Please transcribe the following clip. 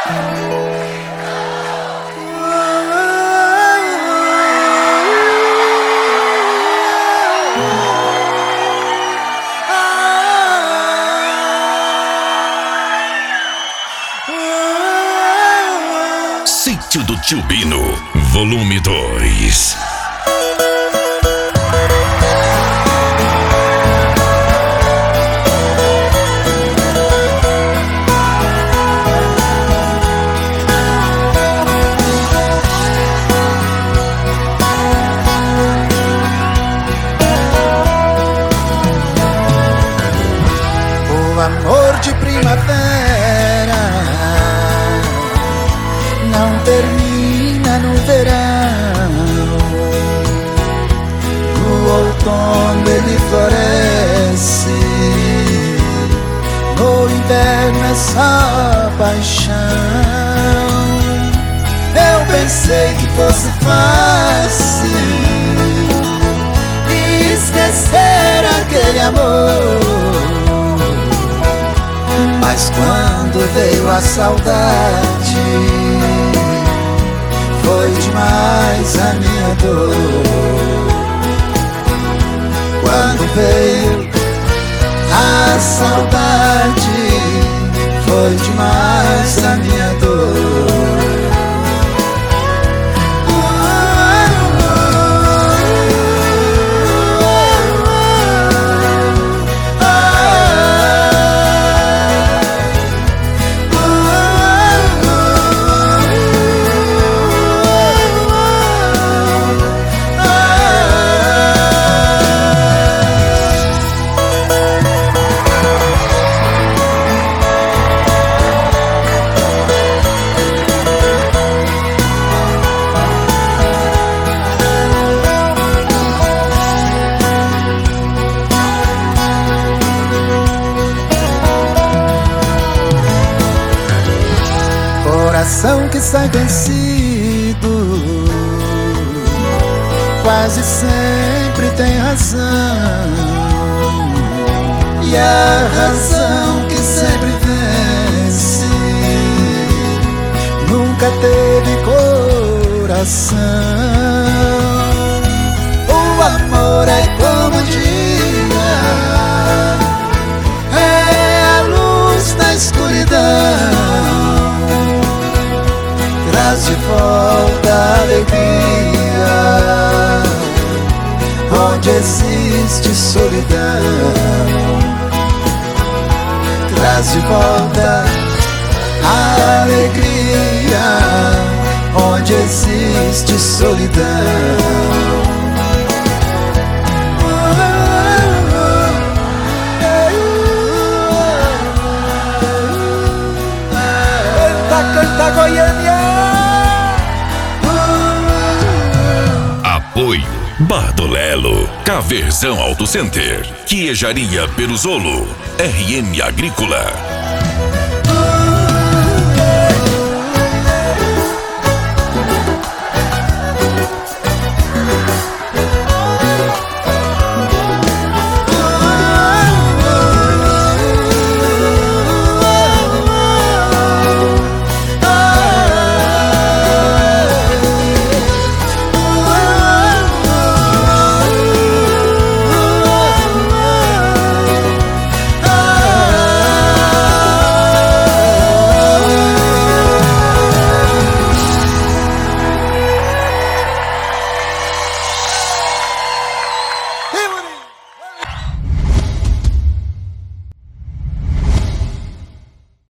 Sítio do Tio Bino, volume 2. O amor de primavera não termina no verão. No outono ele floresce, no inverno é só paixão. Eu pensei que fosse fácil esquecer aquele amor, mas quando veio a saudade, foi demais a minha dor. Quando veio a saudade, foi demais a minha dor. Coração que sai vencido quase sempre tem razão, e a razão que sempre vence nunca teve coração. O amor é como o dia, é a luz na escuridão, traz de volta a alegria onde existe solidão. Traz de volta a alegria onde existe solidão. Canta Goiânia. Apoio Bardolelo, Caverzão Auto Center, Queijaria Peruzolo, RN Agrícola.